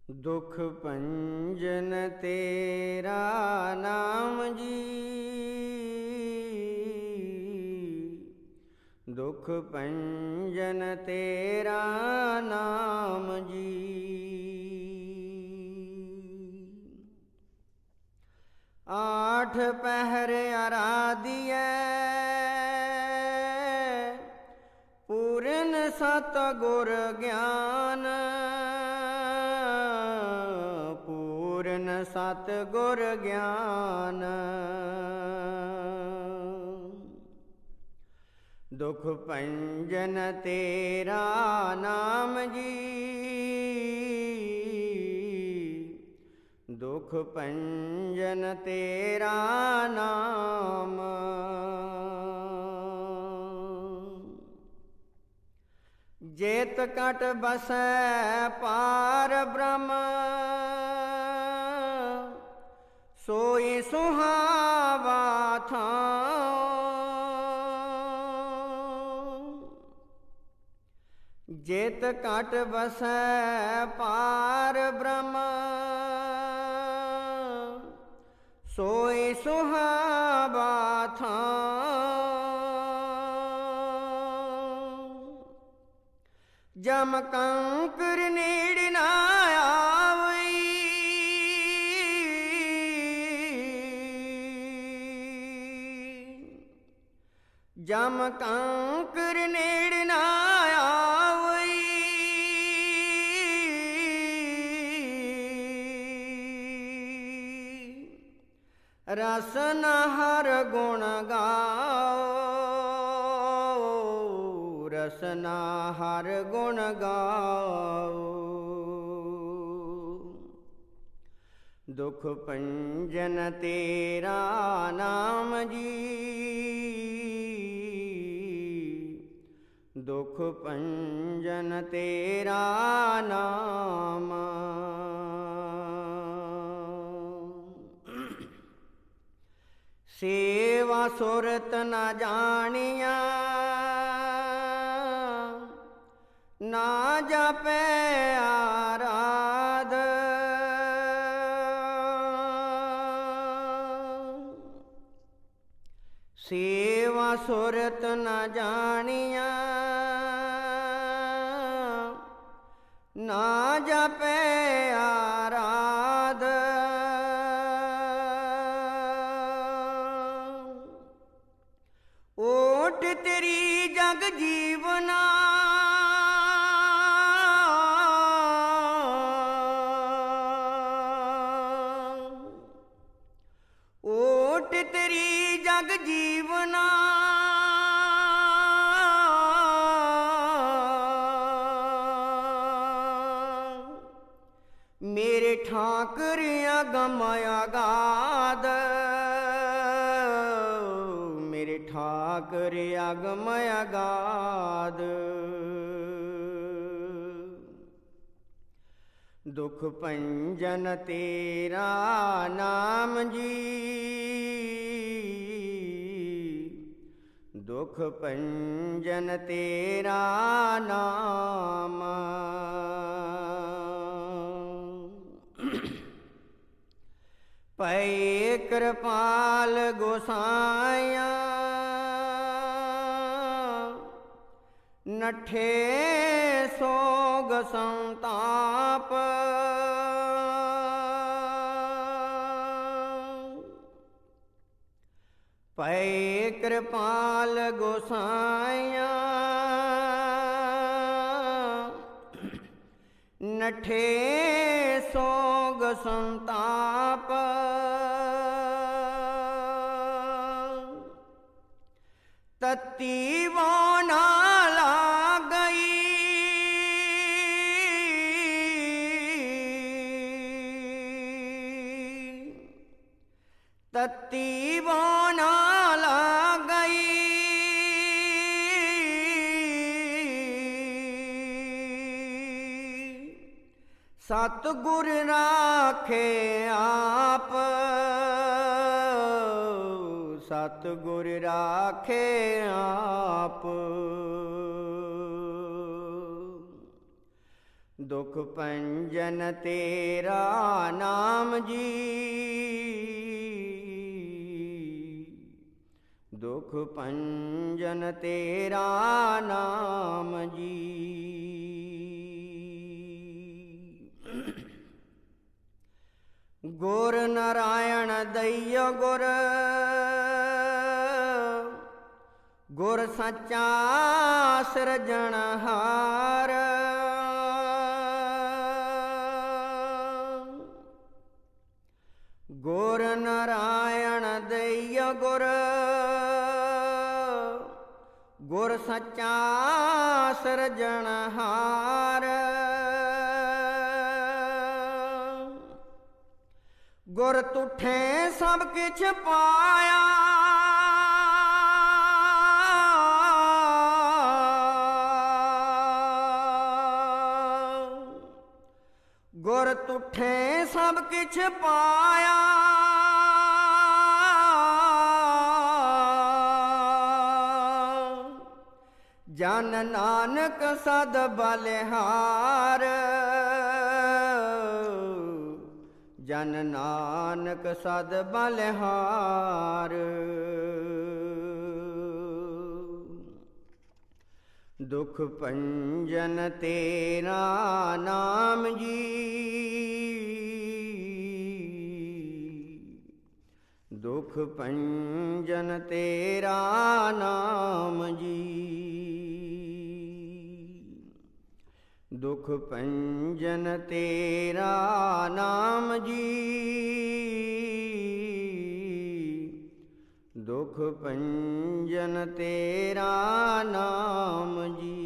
दुख भंजन तेरा नाम जी, दुख भंजन तेरा नाम जी। आठ पहर आराधिए पूरन सत गुर ज्ञान, पूरन सत गुर ज्ञान। दुख भंजन तेरा नाम जी, दुख भंजन तेरा नाम। जेत कट बसै पार ब्रह्म, सोई सुहावा थां। जेत कट बसै पार ब्रह्म, सोई सुहावा थां। जम कंकर नेड़ ना आवई, जम कंकर नेड़ ना आवई। रसन हर गुण गाओ, रसना हर गुण गाओ। दुख भंजन तेरा नाम जी, दुख भंजन तेरा नाम। सेवा सुरत न जानिया, ना जापे आराध। सेवा सुरत न जानिया, ना जापे आराध। ओट तेरी जग जीवना, ओट तेरी जग जीवना। मेरे ठाकर अगम अगाध, मेरे ठाकर अगम अगाध। दुख भंजन तेरा नाम जी, दुख भंजन तेरा नाम। पै कृपाल गोसाइया, नठे सोग संताप। पै कृपाल गोसाइया, नठे सोग संताप। तत्ती वो ना लागई, तत्ती वो ना लागई। सतगुर राखे आप, सतगुर राखे आप। ਦੁਖ ਭੰਜਨ ਤੇਰਾ ਨਾਮ ਜੀ, ਦੁਖ ਭੰਜਨ ਤੇਰਾ ਨਾਮ ਜੀ। ਗੁਰ ਨਾਰਾਇਣ ਦਇਓ ਗੁਰ, ਗੁਰ ਸੱਚਾ ਸਿਰਜਣਹਾਰ। ਗੁਰ ਨਾਰਾਇਣ ਦਇਓ ਗੁਰ, ਗੁਰ ਸੱਚਾ ਸਿਰਜਣਹਾਰ। ਗੁਰ ਤੁਠੇ ਸਭ ਕਿਛ ਪਾਇਆ, ਗੁਰ ਤੁਠੇ ਸਭ ਕਿਛ ਪਾਇਆ। ਜਨ ਨਾਨਕ ਸਦ ਬਲਿਹਾਰ, ਜਨ ਨਾਨਕ ਸਦ ਬਲਿਹਾਰ। ਦੁਖ ਭੰਜਨ ਤੇਰਾ ਨਾਮ ਜੀ, ਦੁਖ ਭੰਜਨ ਤੇਰਾ ਨਾਮ ਜੀ। ਦੁਖ ਭੰਜਨ ਤੇਰਾ ਨਾਮ ਜੀ, ਦੁਖ ਭੰਜਨ ਤੇਰਾ ਨਾਮ ਜੀ।